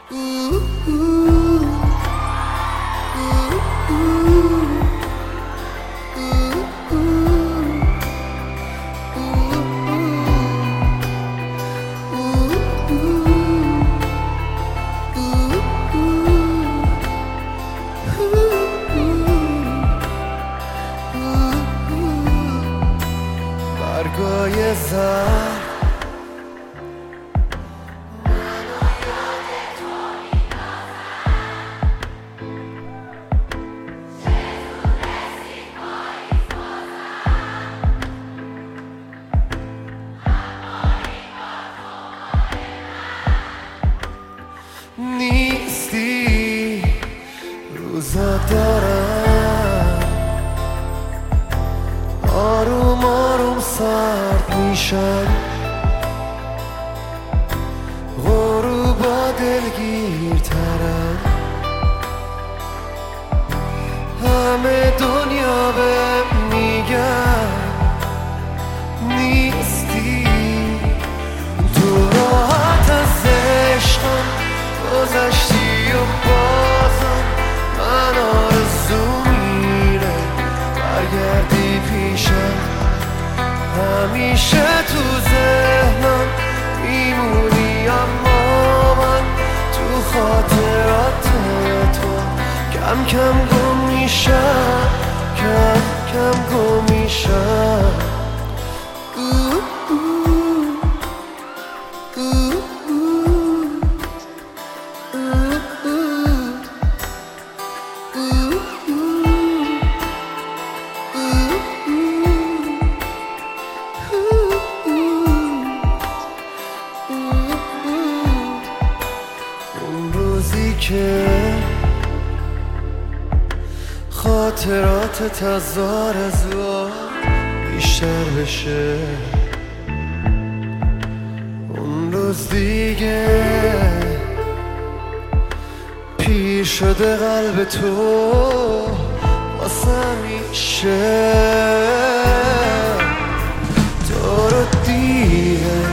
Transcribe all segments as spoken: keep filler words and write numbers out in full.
برگای زر نیستی روزا دارم آروم آروم سرد میشن غروبا دلگیرترن همه دنیا به میگن نیستی تو راحت از عشقم گذشتی و بازم من آرزو میره برگردی پیشم همیشه تو ذهنم میمونی اما من تو خاطرات تو کم کم گم میشم کم کم گم میشم که خاطرات تزار از بیشتر بشه اون روز دیگه پیر شده قلب تو واسه همیشه تو رو دیگه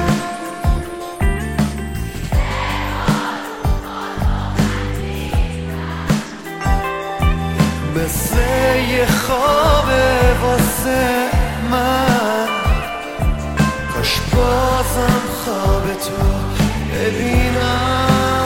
مثل یه خوابه واسه من کاش بازم خواب تو ببینم